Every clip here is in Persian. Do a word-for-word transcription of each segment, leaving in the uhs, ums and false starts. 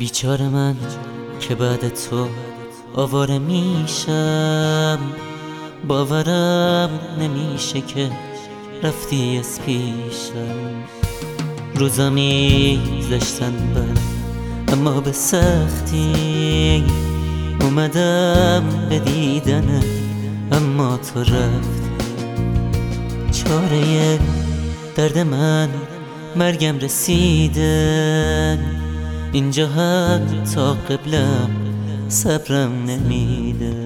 بیچاره من که بعد تو آواره میشم، باورم نمیشه که رفتی از پیشم. روزا میگذشتن بد اما به سختی، اومدم به دیدنت اما تو رفتی. چاره درد من مرگم رسیده، اینجا هم تا قبلم صبرم نمیده.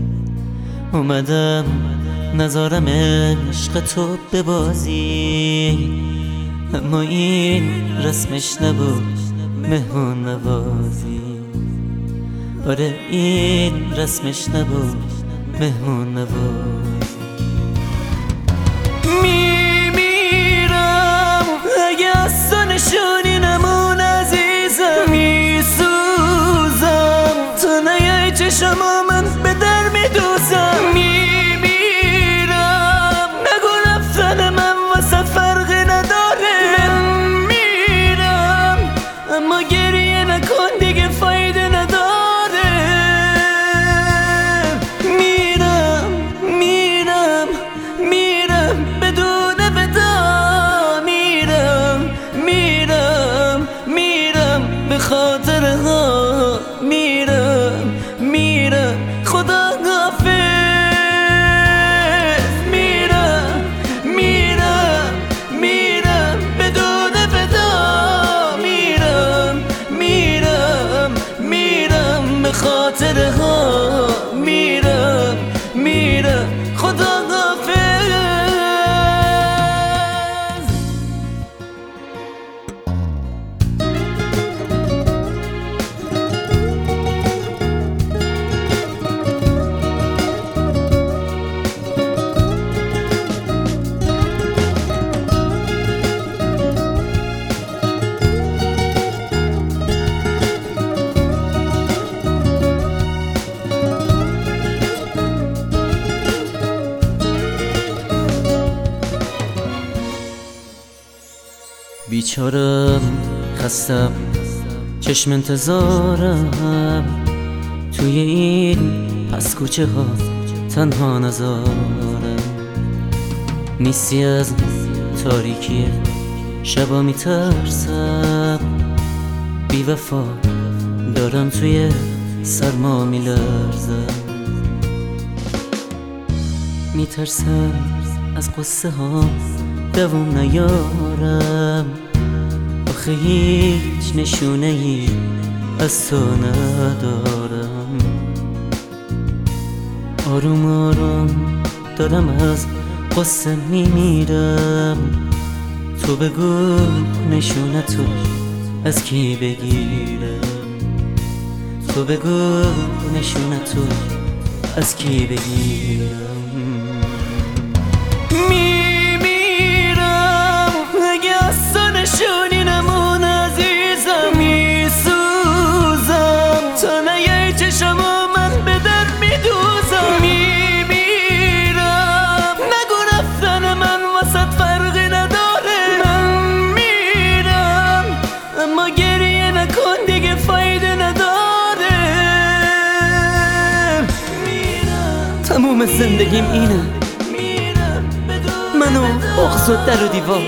اومدم نذارم عشق تو ببازی، اما این رسمش نبود مهمون نوازی. آره این رسمش نبود مهمون نوازی. میمیرم اگه از تو نشونی نمون عزیزم، میسوزم تو نیای چشمو من به در میدوزم. میمیرم نگو رفتن من واسه فرقی نداره، من میرم اما گریه نکن دیگه فایده نداره. میرم میرم میرم بدون ودا، میرم میرم میرم به خاطر ها، میرم میرم خدا حافظ. میرم میرم میرم بدون ودا، میرم میرم میرم به خاطر ها، میرم میرم خدا حافظ. بیچارم خستم چشم انتظارم، توی این پس کوچه ها تنها نزارم. نیستی از تاریکی شبا میترسم، بی وفا دارم توی سرما میلرزم. میترسم از قصه ها دوام نیارم، آخه هیچ نشونه ای از تو ندارم. آروم آروم دارم از قصه میمیرم، تو بگو نشونه تو از کی بگیرم، تو بگو نشونه تو از کی بگیرم. نشونی نمون عزیزم، میسوزم تو نیای چشمو من به در میدوزم. میمیرم نگو رفتن من واسه فرقی نداره، من میرم اما گریه نکن دیگه فایده نداره. میرم تموم زندگیم اینه، منو بغض و در و دیوار.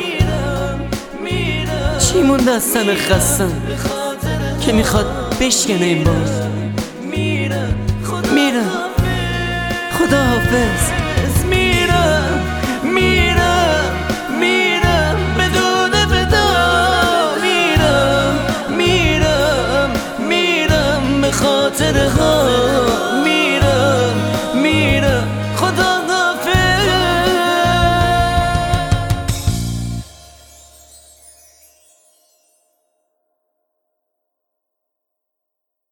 چی مونده از تن خستم که میخواد بشکنه این باز. میرم خدا حافظ.